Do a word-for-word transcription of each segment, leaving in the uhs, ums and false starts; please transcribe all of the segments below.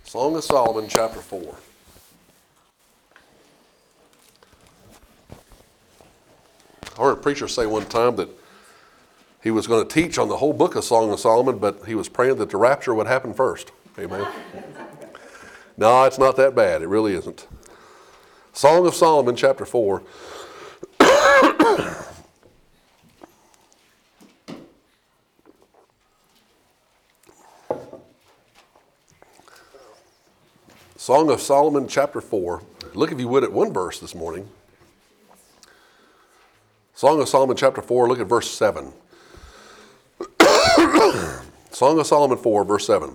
Song of Solomon, chapter four. I heard a preacher say one time that he was going to teach on the whole book of Song of Solomon, but he was praying that the rapture would happen first. Amen. No, it's not that bad. It really isn't. Song of Solomon, chapter four. Song of Solomon, chapter four. Look, if you would, at one verse this morning. Song of Solomon, chapter four, look at verse seven. Song of Solomon four, verse seven.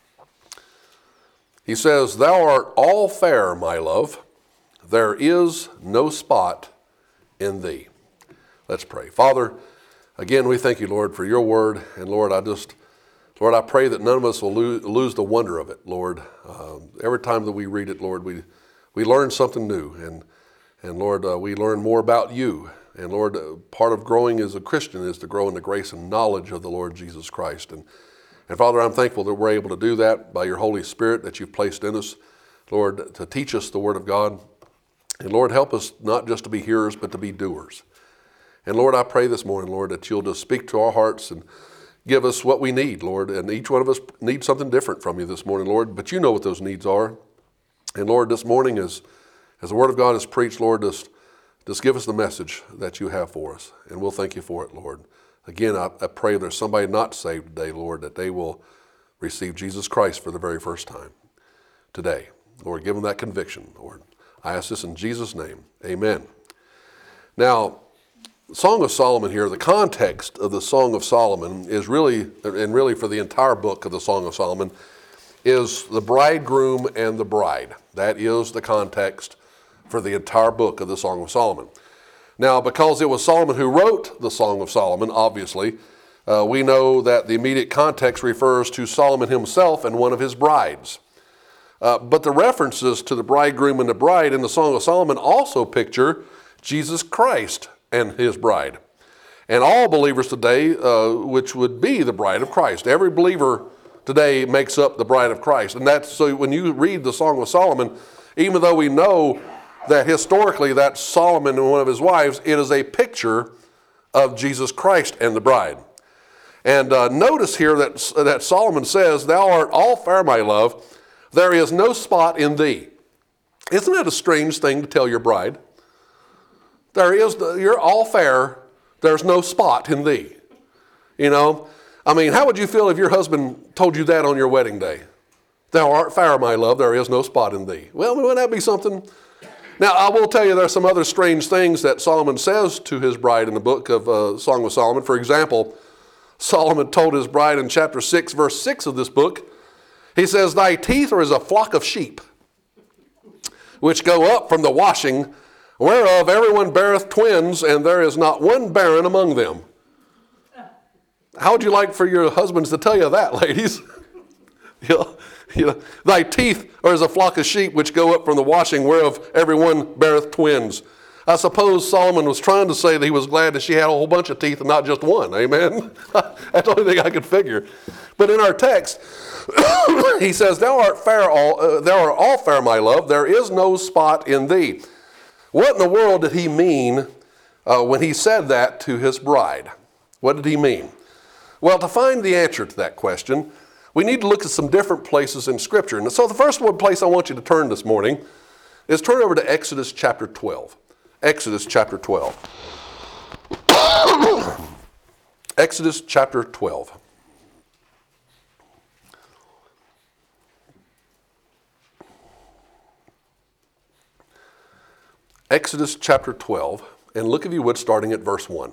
He says, "Thou art all fair, my love. There is no spot in thee." Let's pray. Father, again, we thank you, Lord, for your word. And Lord, I just, Lord, I pray that none of us will lose, lose the wonder of it, Lord. Um, every time that we read it, Lord, we we learn something new. And, and Lord, uh, we learn more about you. And Lord, uh, part of growing as a Christian is to grow in the grace and knowledge of the Lord Jesus Christ. And, and Father, I'm thankful that we're able to do that by your Holy Spirit that you've placed in us, Lord, to teach us the Word of God. And Lord, help us not just to be hearers, but to be doers. And Lord, I pray this morning, Lord, that you'll just speak to our hearts and give us what we need, Lord. And each one of us needs something different from you this morning, Lord. But you know what those needs are. And Lord, this morning as, as the Word of God is preached, Lord, just, just give us the message that you have for us. And we'll thank you for it, Lord. Again, I, I pray there's somebody not saved today, Lord, that they will receive Jesus Christ for the very first time today. Lord, give them that conviction, Lord. I ask this in Jesus' name. Amen. Now, Song of Solomon here, the context of the Song of Solomon is really, and really for the entire book of the Song of Solomon, is the bridegroom and the bride. That is the context for the entire book of the Song of Solomon. Now, because it was Solomon who wrote the Song of Solomon, obviously, uh, we know that the immediate context refers to Solomon himself and one of his brides. Uh, but the references to the bridegroom and the bride in the Song of Solomon also picture Jesus Christ and his bride. And all believers today, uh, which would be the bride of Christ. Every believer today makes up the bride of Christ. And that's so when you read the Song of Solomon, even though we know that historically that's Solomon and one of his wives, it is a picture of Jesus Christ and the bride. And uh, notice here that, that Solomon says, "Thou art all fair, my love. There is no spot in thee." Isn't that a strange thing to tell your bride? There is, you're all fair, there's no spot in thee. You know, I mean, how would you feel if your husband told you that on your wedding day? "Thou art fair, my love, there is no spot in thee." Well, wouldn't that be something? Now, I will tell you there's some other strange things that Solomon says to his bride in the book of uh, Song of Solomon. For example, Solomon told his bride in chapter six, verse six of this book, he says, "Thy teeth are as a flock of sheep, which go up from the washing, whereof everyone beareth twins, and there is not one barren among them." How would you like for your husbands to tell you that, ladies? you know, you know, "Thy teeth are as a flock of sheep, which go up from the washing, whereof everyone beareth twins." I suppose Solomon was trying to say that he was glad that she had a whole bunch of teeth and not just one. Amen? That's the only thing I could figure. But in our text, he says, "Thou art fair, all, uh, thou art all fair, my love. There is no spot in thee." What in the world did he mean uh, when he said that to his bride? What did he mean? Well, to find the answer to that question, we need to look at some different places in Scripture. And so the first one place I want you to turn this morning is turn over to Exodus chapter twelve. Exodus chapter twelve. Exodus chapter twelve. Exodus chapter twelve, and look if you would, starting at verse one.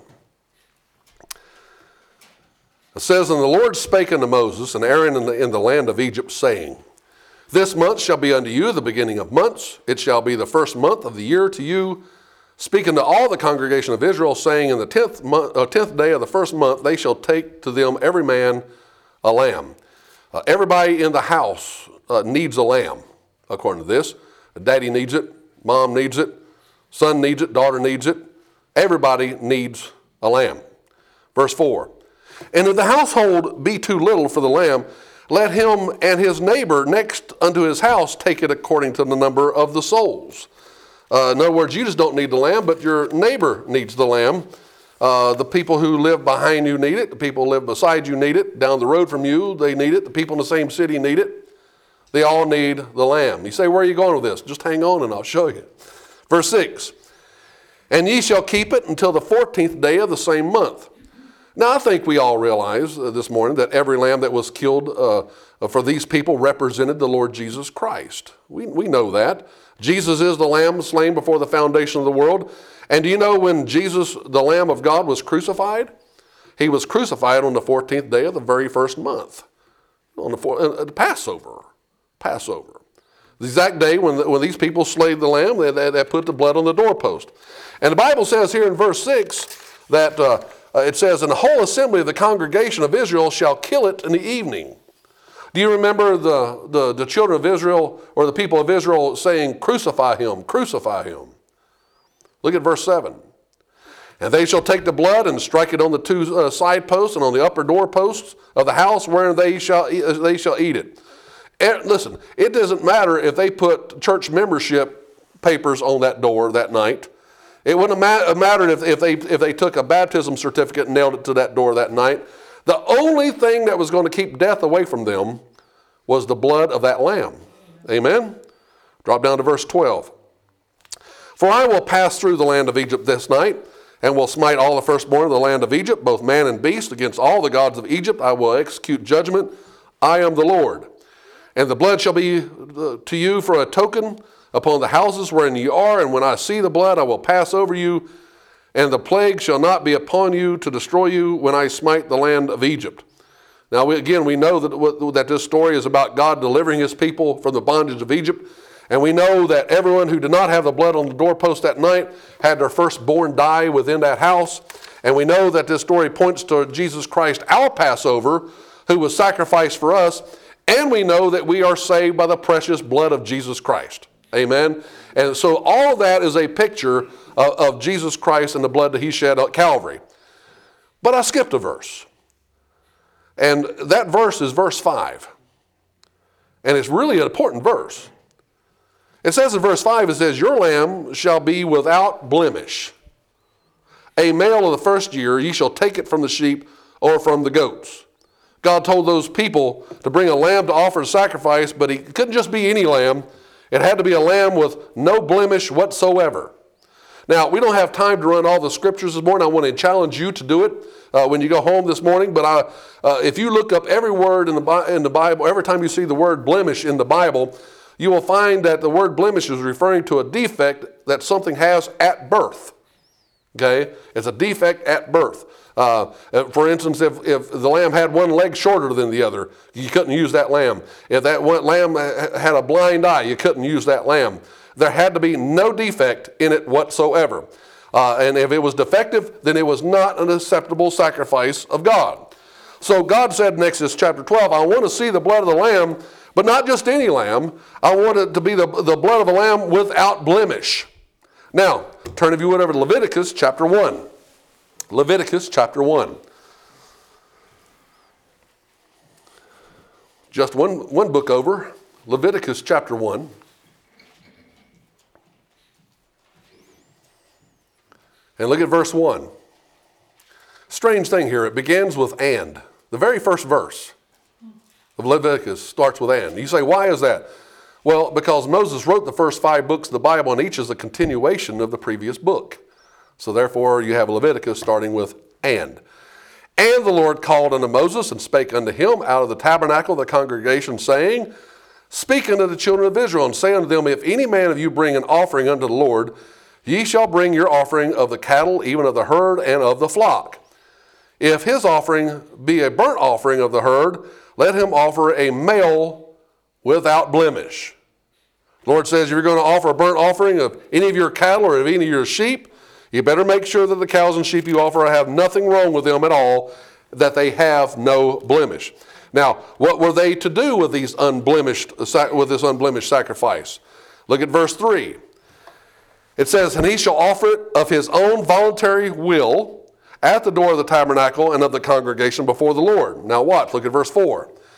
It says, "And the Lord spake unto Moses and Aaron in the, in the land of Egypt, saying, This month shall be unto you the beginning of months. It shall be the first month of the year to you. Speak unto all the congregation of Israel, saying, In the tenth, month, uh, tenth day of the first month they shall take to them every man a lamb." Uh, everybody in the house uh, needs a lamb, according to this. Daddy needs it. Mom needs it. Son needs it. Daughter needs it. Everybody needs a lamb. Verse four. "And if the household be too little for the lamb, let him and his neighbor next unto his house take it according to the number of the souls. Uh, in other words, you just don't need the lamb, but your neighbor needs the lamb. Uh, the people who live behind you need it. The people who live beside you need it. Down the road from you, they need it. The people in the same city need it. They all need the lamb. You say, where are you going with this? Just hang on and I'll show you. Verse six, and ye shall keep it until the fourteenth day of the same month. Now, I think we all realize uh, this morning that every lamb that was killed uh, for these people represented the Lord Jesus Christ. We, we know that. Jesus is the lamb slain before the foundation of the world. And do you know when Jesus, the Lamb of God, was crucified? He was crucified on the fourteenth day of the very first month, on the, uh, the Passover. Passover. The exact day when, the, when these people slayed the lamb, they, they, they put the blood on the doorpost. And the Bible says here in verse six that uh, it says, and the whole assembly of the congregation of Israel shall kill it in the evening. Do you remember the, the, the children of Israel or the people of Israel saying, crucify him, crucify him? Look at verse seven. And they shall take the blood and strike it on the two uh, side posts and on the upper doorposts of the house wherein they shall, they shall eat it. And listen, it doesn't matter if they put church membership papers on that door that night. It wouldn't have mattered if, if, they, if they took a baptism certificate and nailed it to that door that night. The only thing that was going to keep death away from them was the blood of that lamb. Amen? Drop down to verse twelve. For I will pass through the land of Egypt this night, and will smite all the firstborn of the land of Egypt, both man and beast, against all the gods of Egypt. I will execute judgment. I am the Lord. And the blood shall be to you for a token upon the houses wherein ye are, and when I see the blood, I will pass over you, and the plague shall not be upon you to destroy you when I smite the land of Egypt. Now, we, again, we know that, that this story is about God delivering his people from the bondage of Egypt. And we know that everyone who did not have the blood on the doorpost that night had their firstborn die within that house. And we know that this story points to Jesus Christ, our Passover, who was sacrificed for us. And we know that we are saved by the precious blood of Jesus Christ. Amen. And so all of that is a picture of, of Jesus Christ and the blood that he shed at Calvary. But I skipped a verse. And that verse is verse five. And it's really an important verse. It says in verse five, it says, your lamb shall be without blemish. A male of the first year, ye shall take it from the sheep or from the goats. God told those people to bring a lamb to offer a sacrifice, but it couldn't just be any lamb. It had to be a lamb with no blemish whatsoever. Now, we don't have time to run all the scriptures this morning. I want to challenge you to do it uh, when you go home this morning. But I, uh, if you look up every word in the, in the Bible, every time you see the word blemish in the Bible, you will find that the word blemish is referring to a defect that something has at birth. Okay? It's a defect at birth. Uh, for instance, if, if the lamb had one leg shorter than the other, you couldn't use that lamb. If that one lamb had a blind eye, you couldn't use that lamb. There had to be no defect in it whatsoever. Uh, and if it was defective, then it was not an acceptable sacrifice of God. So God said in Exodus chapter twelve, I want to see the blood of the lamb, but not just any lamb. I want it to be the, the blood of a lamb without blemish. Now, turn if you would over to Leviticus chapter one. Leviticus chapter one. Just one, one book over. Leviticus chapter one. And look at verse one. Strange thing here. It begins with and. The very first verse of Leviticus starts with and. You say, why is that? Well, because Moses wrote the first five books of the Bible, and each is a continuation of the previous book. So therefore, you have Leviticus starting with and. And the Lord called unto Moses and spake unto him out of the tabernacle of the congregation, saying, Speak unto the children of Israel, and say unto them, If any man of you bring an offering unto the Lord, ye shall bring your offering of the cattle, even of the herd, and of the flock. If his offering be a burnt offering of the herd, let him offer a male without blemish. The Lord says, if you're going to offer a burnt offering of any of your cattle or of any of your sheep, you better make sure that the cows and sheep you offer have nothing wrong with them at all, that they have no blemish. Now, what were they to do with these unblemished, with this unblemished sacrifice? Look at verse three. It says, And he shall offer it of his own voluntary will at the door of the tabernacle and of the congregation before the Lord. Now watch, look at verse four.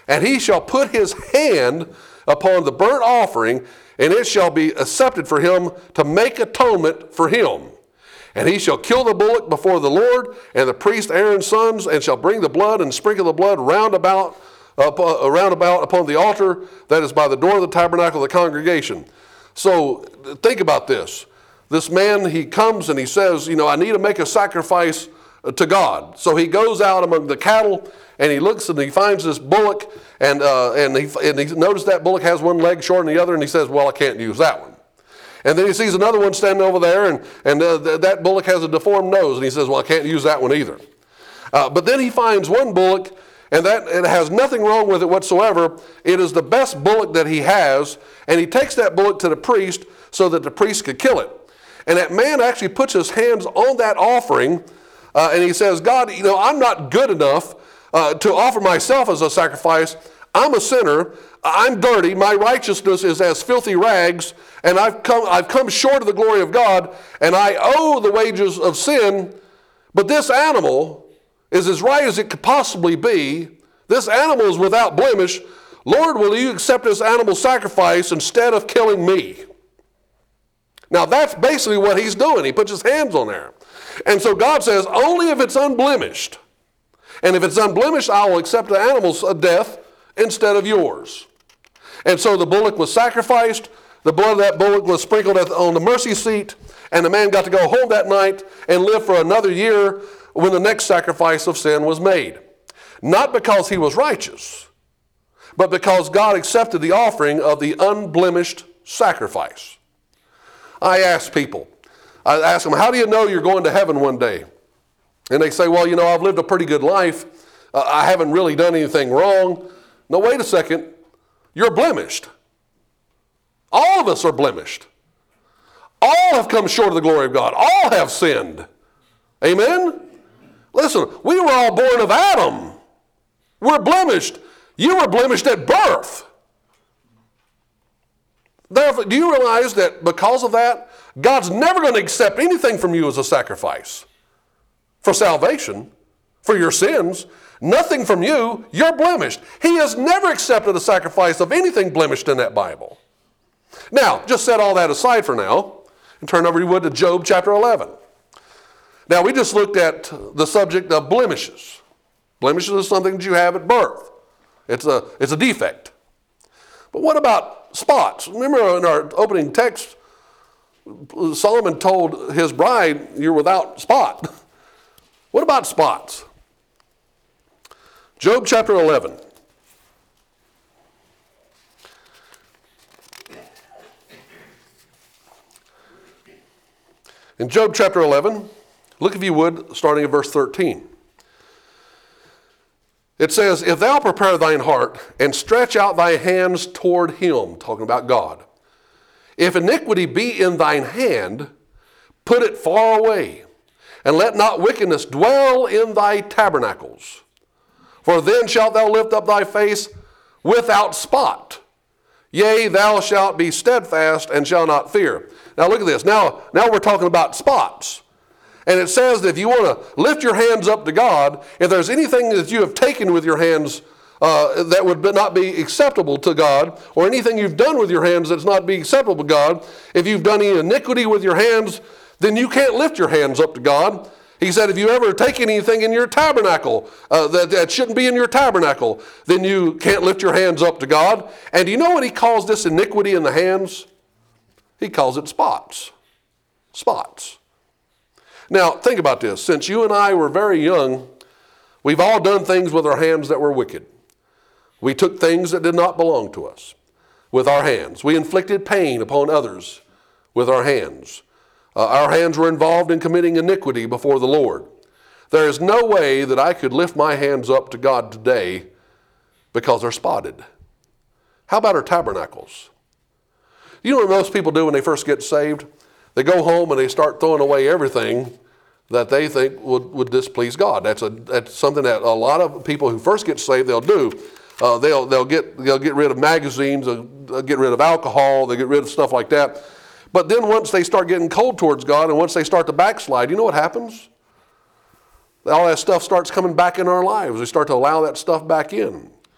And he shall put his hand upon the burnt offering, and it shall be accepted for him to make atonement for him. And he shall kill the bullock before the Lord, and the priest Aaron's sons, and shall bring the blood and sprinkle the blood round about, uh, round about upon the altar that is by the door of the tabernacle of the congregation. So think about this. This man, he comes and he says, you know, I need to make a sacrifice to God. So he goes out among the cattle, and he looks and he finds this bullock, and uh, and he and he noticed that bullock has one leg shorter than the other, and he says, well, I can't use that one. And then he sees another one standing over there, and, and uh, th- that bullock has a deformed nose, and he says, well, I can't use that one either. Uh, but then he finds one bullock, and that it has nothing wrong with it whatsoever. It is the best bullock that he has, and he takes that bullock to the priest so that the priest could kill it. And that man actually puts his hands on that offering, uh, and he says, God, you know, I'm not good enough uh, to offer myself as a sacrifice. I'm a sinner. I'm dirty. My righteousness is as filthy rags, and I've come, I've come short of the glory of God, and I owe the wages of sin. But this animal is as right as it could possibly be. This animal is without blemish. Lord, will you accept this animal sacrifice instead of killing me? Now that's basically what he's doing. He puts his hands on there. And so God says, only if it's unblemished. And if it's unblemished, I will accept the animal's death instead of yours. And so the bullock was sacrificed. The blood of that bullock was sprinkled on the mercy seat. And the man got to go home that night and live for another year when the next sacrifice of sin was made. Not because he was righteous, but because God accepted the offering of the unblemished sacrifice. I ask people, I ask them, how do you know you're going to heaven one day? And they say, well, you know, I've lived a pretty good life. Uh, I haven't really done anything wrong. No, wait a second. You're blemished. All of us are blemished. All have come short of the glory of God. All have sinned. Amen? Listen, we were all born of Adam. We're blemished. You were blemished at birth. Therefore, do you realize that because of that, God's never going to accept anything from you as a sacrifice for salvation, for your sins? Nothing from you. You're blemished. He has never accepted a sacrifice of anything blemished in that Bible. Now, just set all that aside for now and turn over, you would, to Job chapter eleven. Now, we just looked at the subject of blemishes. Blemishes is something that you have at birth. It's a, it's a defect. But what about spots? Remember in our opening text, Solomon told his bride, you're without spot. What about spots? Job chapter eleven. In Job chapter eleven, look if you would, starting at verse thirteen. It says, if thou prepare thine heart and stretch out thy hands toward him, talking about God. If iniquity be in thine hand, put it far away, and let not wickedness dwell in thy tabernacles. For then shalt thou lift up thy face without spot. Yea, thou shalt be steadfast and shalt not fear. Now look at this. Now, now we're talking about spots. And it says that if you want to lift your hands up to God, if there's anything that you have taken with your hands uh, that would not be acceptable to God, or anything you've done with your hands that's not be acceptable to God, if you've done any iniquity with your hands, then you can't lift your hands up to God. He said, if you ever take anything in your tabernacle uh, that, that shouldn't be in your tabernacle, then you can't lift your hands up to God. And do you know what he calls this iniquity in the hands? He calls it spots. Spots. Now, think about this. Since you and I were very young, we've all done things with our hands that were wicked. We took things that did not belong to us with our hands. We inflicted pain upon others with our hands. Uh, our hands were involved in committing iniquity before the Lord. There is no way that I could lift my hands up to God today because they're spotted. How about our tabernacles? You know what most people do when they first get saved? They go home and they start throwing away everything that they think would, would displease God. That's a that's something that a lot of people who first get saved, they'll do. Uh, they'll they'll get they'll get rid of magazines, they'll, they'll get rid of alcohol, they get rid of stuff like that. But then once they start getting cold towards God and once they start to backslide, you know what happens? All that stuff starts coming back in our lives. We start to allow that stuff back in.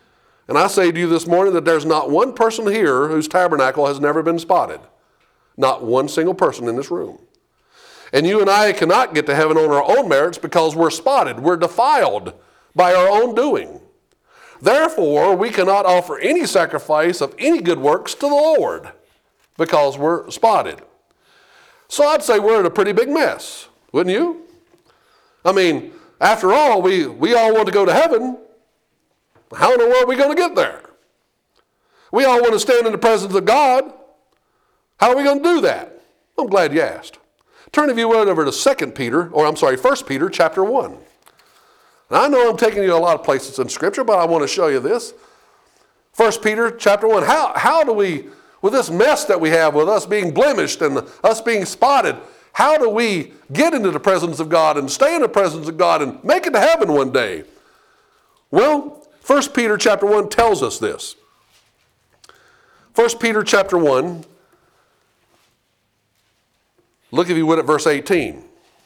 And I say to you this morning that there's not one person here whose tabernacle has never been spotted. Not one single person in this room. And you and I cannot get to heaven on our own merits because we're spotted. We're defiled by our own doing. Therefore, we cannot offer any sacrifice of any good works to the Lord because we're spotted. So I'd say we're in a pretty big mess, wouldn't you? I mean, after all, we, we all want to go to heaven. How in the world are we going to get there? We all want to stand in the presence of God. How are we going to do that? I'm glad you asked. Turn, if you would, over to Second Peter, or I'm sorry, First Peter chapter one. And I know I'm taking you to a lot of places in Scripture, but I want to show you this. First Peter chapter one. How, how do we, with this mess that we have, with us being blemished and us being spotted, how do we get into the presence of God and stay in the presence of God and make it to heaven one day? Well, First Peter chapter one tells us this. First Peter chapter one, look if you would at verse eighteen.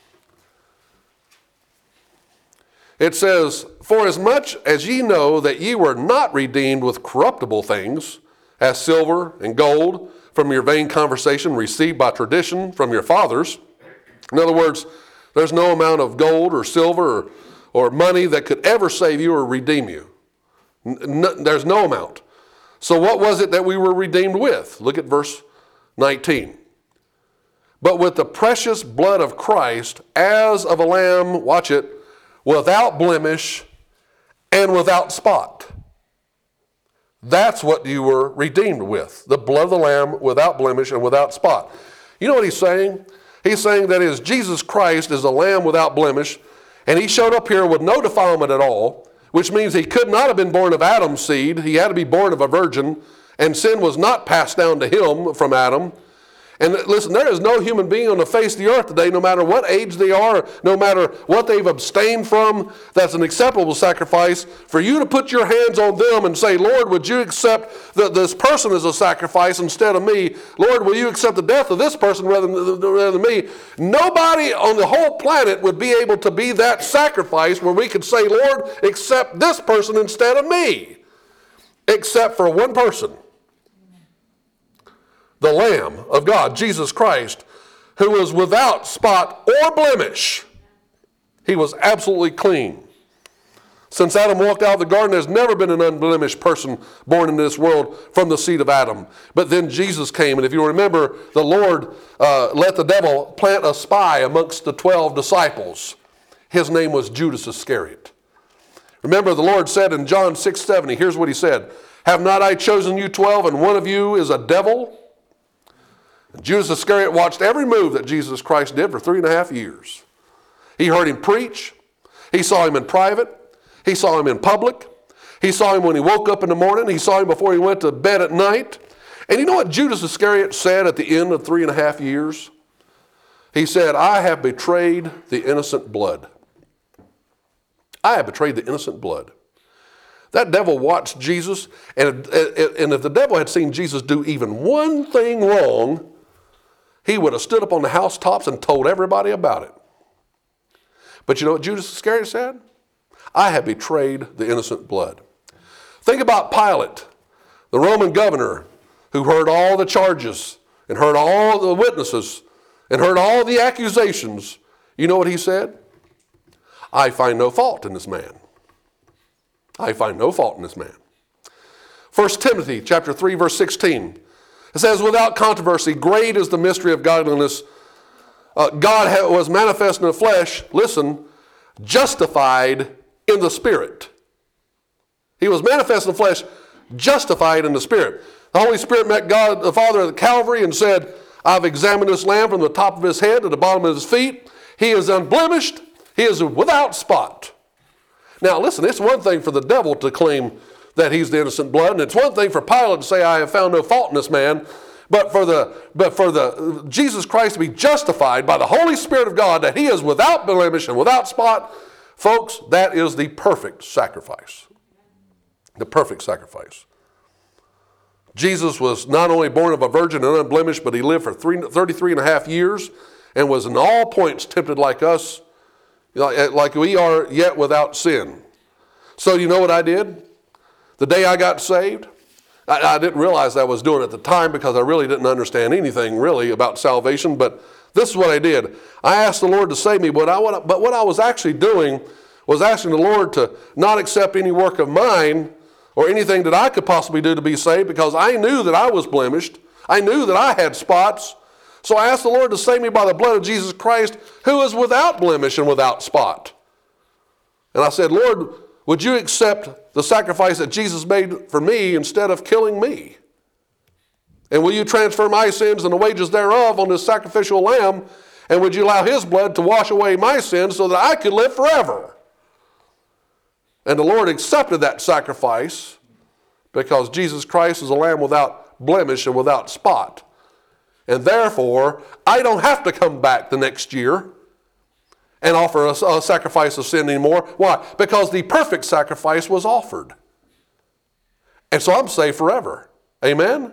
It says, "For as much as ye know that ye were not redeemed with corruptible things, as silver and gold, from your vain conversation received by tradition from your fathers." In other words, there's no amount of gold or silver or, or money that could ever save you or redeem you. N- there's no amount. So what was it that we were redeemed with? Look at verse nineteen. "But with the precious blood of Christ, as of a lamb," watch it, "without blemish and without spot." That's what you were redeemed with. The blood of the Lamb without blemish and without spot. You know what he's saying? He's saying that is Jesus Christ is a lamb without blemish, and he showed up here with no defilement at all, which means he could not have been born of Adam's seed. He had to be born of a virgin, and sin was not passed down to him from Adam. And listen, there is no human being on the face of the earth today, no matter what age they are, no matter what they've abstained from, that's an acceptable sacrifice for you to put your hands on them and say, "Lord, would you accept that this person as a sacrifice instead of me? Lord, will you accept the death of this person rather than, rather than me?" Nobody on the whole planet would be able to be that sacrifice where we could say, "Lord, accept this person instead of me," except for one person. The Lamb of God, Jesus Christ, who was without spot or blemish. He was absolutely clean. Since Adam walked out of the garden, there's never been an unblemished person born in this world from the seed of Adam. But then Jesus came, and if you remember, the Lord uh, let the devil plant a spy amongst the twelve disciples. His name was Judas Iscariot. Remember, the Lord said in John six seventy, here's what he said, "Have not I chosen you twelve, and one of you is a devil?" Judas Iscariot watched every move that Jesus Christ did for three and a half years. He heard him preach. He saw him in private. He saw him in public. He saw him when he woke up in the morning. He saw him before he went to bed at night. And you know what Judas Iscariot said at the end of three and a half years? He said, "I have betrayed the innocent blood." I have betrayed the innocent blood. That devil watched Jesus, and, and if the devil had seen Jesus do even one thing wrong, he would have stood up on the housetops and told everybody about it. But you know what Judas Iscariot said? "I have betrayed the innocent blood." Think about Pilate, the Roman governor, who heard all the charges and heard all the witnesses and heard all the accusations. You know what he said? "I find no fault in this man. I find no fault in this man." First Timothy chapter three, verse sixteen. It says, "Without controversy, great is the mystery of godliness. Uh, God was manifest in the flesh," listen, "justified in the Spirit." He was manifest in the flesh, justified in the Spirit. The Holy Spirit met God the Father at Calvary and said, "I've examined this lamb from the top of his head to the bottom of his feet. He is unblemished. He is without spot." Now listen, it's one thing for the devil to claim that he's the innocent blood, and it's one thing for Pilate to say, "I have found no fault in this man," but for the but for the Jesus Christ to be justified by the Holy Spirit of God that he is without blemish and without spot, folks, that is the perfect sacrifice. The perfect sacrifice. Jesus was not only born of a virgin and unblemished, but he lived for three, thirty-three and a half years and was in all points tempted like us, like we are, yet without sin. So you know what I did? the day I got saved. I, I didn't realize I was doing it at the time because I really didn't understand anything really about salvation, but this is what I did. I asked the Lord to save me, but, I, but what I was actually doing was asking the Lord to not accept any work of mine or anything that I could possibly do to be saved, because I knew that I was blemished. I knew that I had spots. So I asked the Lord to save me by the blood of Jesus Christ, who is without blemish and without spot. And I said, Lord, would you accept the sacrifice that Jesus made for me instead of killing me? And will you transfer my sins and the wages thereof on this sacrificial lamb? And would you allow his blood to wash away my sins so that I could live forever? And the Lord accepted that sacrifice because Jesus Christ is a lamb without blemish and without spot. And therefore, I don't have to come back the next year and offer a, a sacrifice of sin anymore. Why? Because the perfect sacrifice was offered. And so I'm saved forever. Amen?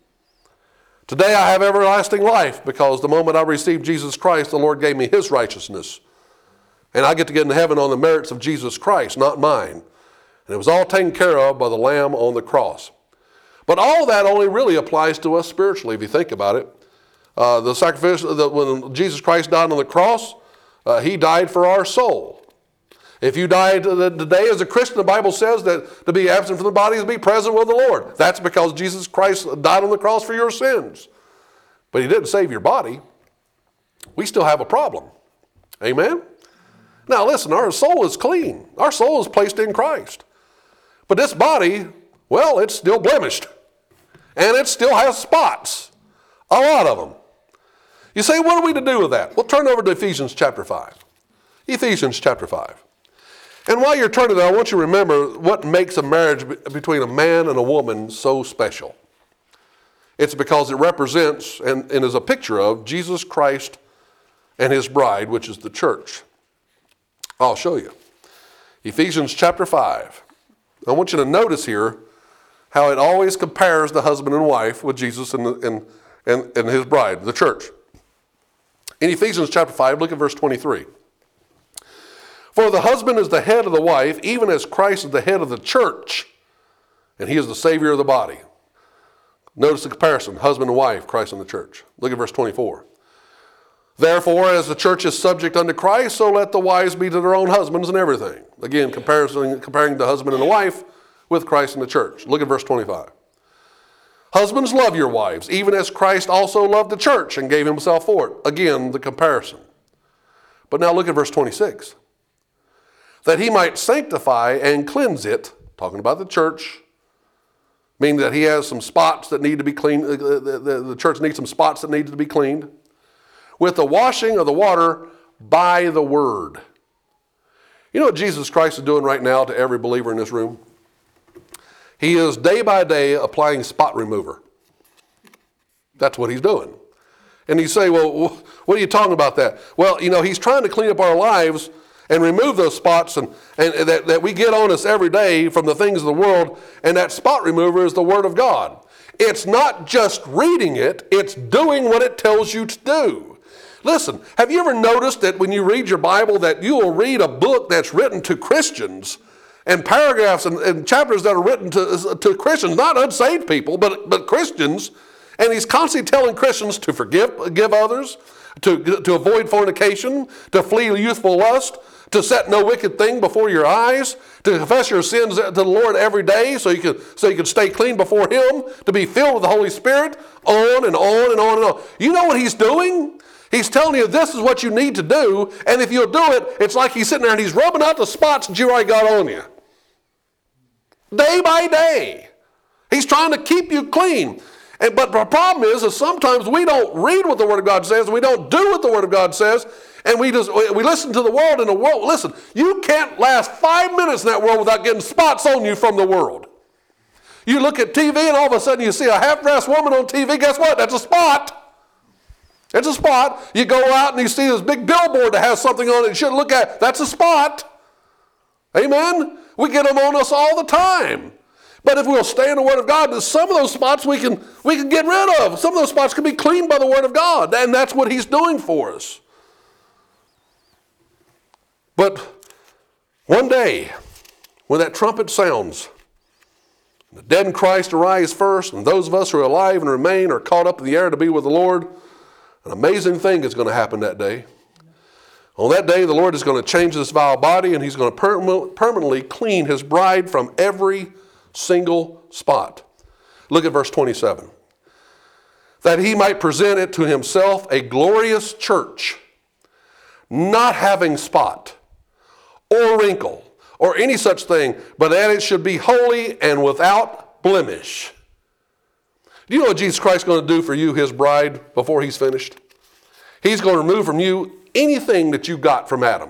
Today I have everlasting life because the moment I received Jesus Christ, the Lord gave me his righteousness. And I get to get into heaven on the merits of Jesus Christ, not mine. And it was all taken care of by the Lamb on the cross. But all that only really applies to us spiritually, if you think about it. Uh, the sacrifice, the, when Jesus Christ died on the cross, uh, he died for our soul. If you died today as a Christian, the Bible says that to be absent from the body is to be present with the Lord. That's because Jesus Christ died on the cross for your sins. But he didn't save your body. We still have a problem. Amen? Now listen, our soul is clean. Our soul is placed in Christ. But this body, well, it's still blemished. And it still has spots. A lot of them. You say, what are we to do with that? Well, turn over to Ephesians chapter five. Ephesians chapter five. And while you're turning there, I want you to remember what makes a marriage between a man and a woman so special. It's because it represents and, and is a picture of Jesus Christ and his bride, which is the church. I'll show you. Ephesians chapter five. I want you to notice here how it always compares the husband and wife with Jesus and, the, and, and, and his bride, the church. In Ephesians chapter five, look at verse twenty-three. For the husband is the head of the wife, even as Christ is the head of the church, and he is the Savior of the body. Notice the comparison, husband and wife, Christ and the church. Look at verse twenty-four. Therefore, as the church is subject unto Christ, so let the wives be to their own husbands and everything. Again, comparison, comparing the husband and the wife with Christ and the church. Look at verse twenty-five. Husbands, love your wives, even as Christ also loved the church and gave himself for it. Again, the comparison. But now look at verse twenty-six. That he might sanctify and cleanse it, talking about the church, meaning that he has some spots that need to be cleaned, the, the, the church needs some spots that need to be cleaned, with the washing of the water by the word. You know what Jesus Christ is doing right now to every believer in this room? He is day by day applying spot remover. That's what he's doing. And you say, well, what are you talking about that? Well, you know, he's trying to clean up our lives and remove those spots and, and that, that we get on us every day from the things of the world, and that spot remover is the Word of God. It's not just reading it, it's doing what it tells you to do. Listen, have you ever noticed that when you read your Bible that you will read a book that's written to Christians and paragraphs and, and chapters that are written to, to Christians, not unsaved people, but, but Christians, and he's constantly telling Christians to forgive give others, to, to avoid fornication, to flee youthful lust, to set no wicked thing before your eyes, to confess your sins to the Lord every day so you can, so you can stay clean before him, to be filled with the Holy Spirit, on and on and on and on. You know what he's doing? He's telling you this is what you need to do, and if you'll do it, it's like he's sitting there and he's rubbing out the spots that you already got on you. Day by day. He's trying to keep you clean. And, but the problem is, is sometimes we don't read what the Word of God says, we don't do what the Word of God says, and we just we listen to the world, and the world, listen, you can't last five minutes in that world without getting spots on you from the world. You look at T V and all of a sudden you see a half-dressed woman on T V, guess what? That's a spot. It's a spot. You go out and you see this big billboard that has something on it you shouldn't look at. That's a spot. Amen? We get them on us all the time. But if we'll stay in the Word of God, some of those spots we can, we can get rid of. Some of those spots can be cleaned by the Word of God. And that's what he's doing for us. But one day, when that trumpet sounds, The dead in Christ arise first, and those of us who are alive and remain are caught up in the air to be with the Lord. An amazing thing is going to happen that day. On that day, the Lord is going to change this vile body, and he's going to per- permanently clean his bride from every single spot. Look at verse twenty-seven. That he might present it to himself a glorious church, not having spot or wrinkle or any such thing, but that it should be holy and without blemish. Do you know what Jesus Christ is going to do for you, his bride, before he's finished? He's going to remove from you anything that you got from Adam.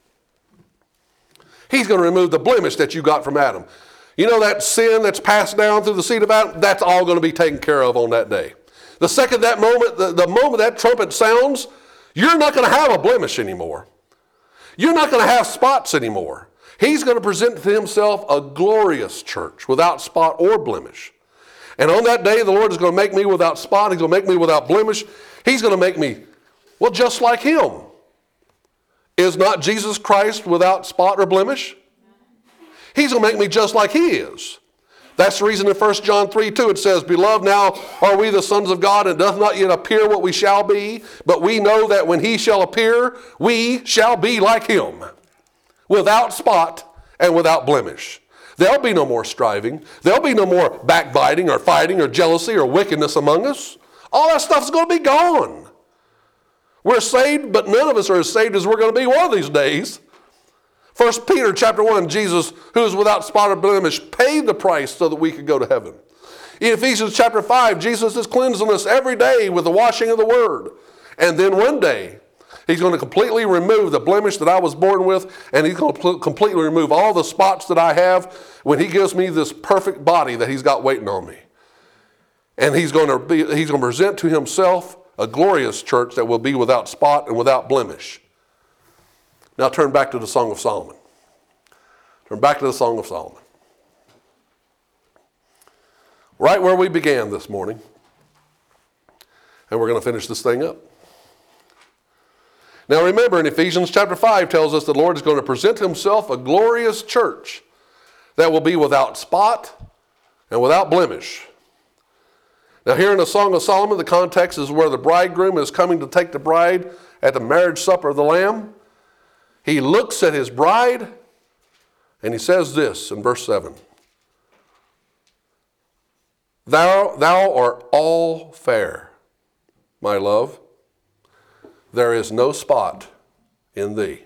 He's going to remove the blemish that you got from Adam. You know that sin that's passed down through the seed of Adam? That's all going to be taken care of on that day. The second that moment, the, the moment that trumpet sounds, you're not going to have a blemish anymore. You're not going to have spots anymore. He's going to present to himself a glorious church without spot or blemish. And on that day, the Lord is going to make me without spot. He's going to make me without blemish. He's going to make me, well, just like him. Is not Jesus Christ without spot or blemish? He's going to make me just like he is. That's the reason in First John three two it says, Beloved, now are we the sons of God, and doth not yet appear what we shall be, but we know that when he shall appear, we shall be like him, without spot and without blemish. There'll be no more striving. There'll be no more backbiting or fighting or jealousy or wickedness among us. All that stuff's going to be gone. We're saved, but none of us are as saved as we're going to be one of these days. First Peter chapter one, Jesus, who is without spot or blemish, paid the price so that we could go to heaven. In Ephesians chapter five, Jesus is cleansing us every day with the washing of the word. And then one day, he's going to completely remove the blemish that I was born with, and he's going to completely remove all the spots that I have when he gives me this perfect body that he's got waiting on me. And he's going to be, he's going to present to himself a glorious church that will be without spot and without blemish. Now turn back to the Song of Solomon. Turn back to the Song of Solomon. Right where we began this morning. And we're going to finish this thing up. Now remember, in Ephesians chapter five tells us the Lord is going to present himself a glorious church that will be without spot and without blemish. Now here in the Song of Solomon, the context is where the bridegroom is coming to take the bride at the marriage supper of the Lamb. He looks at his bride and he says this in verse seven. Thou, thou art all fair, my love. There is no spot in thee.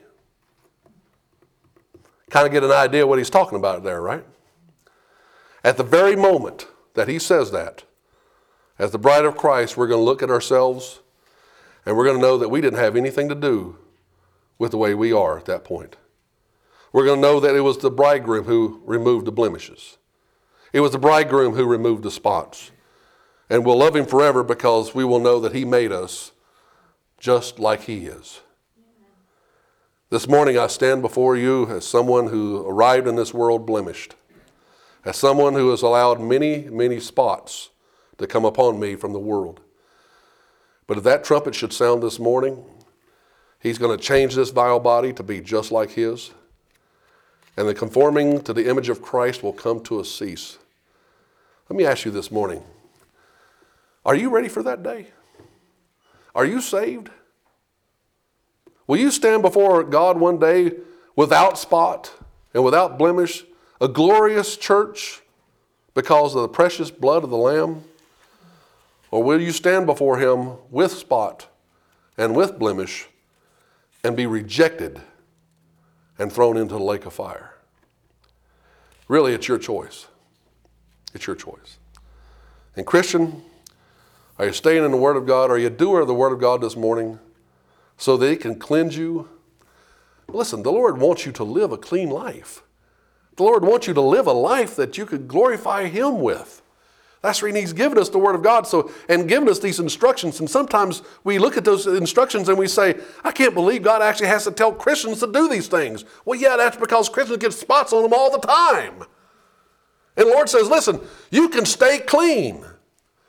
Kind of get an idea what he's talking about there, right? At the very moment that he says that, as the bride of Christ, we're going to look at ourselves and we're going to know that we didn't have anything to do with the way we are at that point. We're going to know that it was the bridegroom who removed the blemishes. It was the bridegroom who removed the spots. And we'll love him forever because we will know that he made us just like he is. This morning I stand before you as someone who arrived in this world blemished, as someone who has allowed many, many spots to come upon me from the world. But if that trumpet should sound this morning, he's going to change this vile body to be just like his, and the conforming to the image of Christ will come to a cease. Let me ask you this morning, are you ready for that day? Are you saved? Will you stand before God one day without spot and without blemish, a glorious church because of the precious blood of the Lamb? Or will you stand before him with spot and with blemish and be rejected and thrown into the lake of fire? Really, it's your choice. It's your choice. And Christian, are you staying in the Word of God? Are you a doer of the Word of God this morning so that it can cleanse you? Listen, the Lord wants you to live a clean life. The Lord wants you to live a life that you could glorify him with. That's the reason he's given us the Word of God so, and given us these instructions. And sometimes we look at those instructions and we say, I can't believe God actually has to tell Christians to do these things. Well, yeah, that's because Christians get spots on them all the time. And the Lord says, listen, you can stay clean.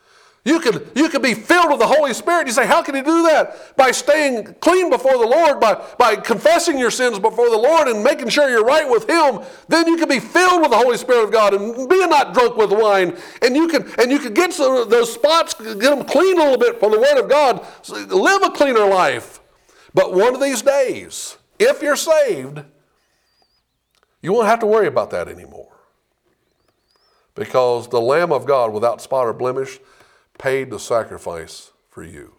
You can, you can be filled with the Holy Spirit. You say, how can you do that? By staying clean before the Lord, by, by confessing your sins before the Lord and making sure you're right with Him. Then you can be filled with the Holy Spirit of God and be not drunk with wine. And you can, and you can get some, those spots, get them clean a little bit from the Word of God. Live a cleaner life. But one of these days, if you're saved, you won't have to worry about that anymore. Because the Lamb of God without spot or blemish paid the sacrifice for you.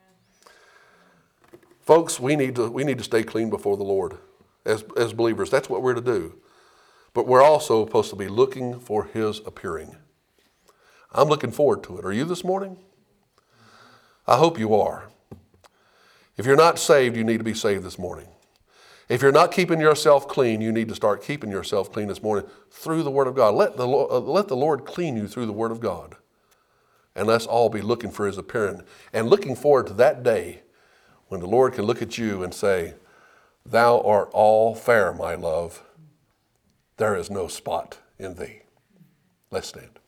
Folks, we need to we need to stay clean before the Lord as, as believers. That's what we're to do. But we're also supposed to be looking for His appearing. I'm looking forward to it. Are you this morning? I hope you are. If you're not saved, you need to be saved this morning. If you're not keeping yourself clean, you need to start keeping yourself clean this morning through the Word of God. Let the, uh, let the Lord clean you through the Word of God. And let's all be looking for His appearing and looking forward to that day when the Lord can look at you and say, thou art all fair, my love. There is no spot in thee. Let's stand.